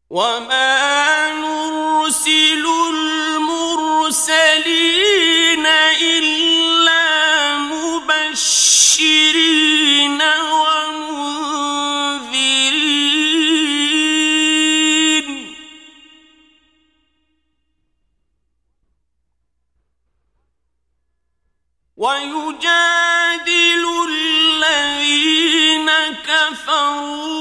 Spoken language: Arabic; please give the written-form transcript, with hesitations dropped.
وما نرسل المرسلين إلا مبشرين ومنذرين ويجادل الذين كفروا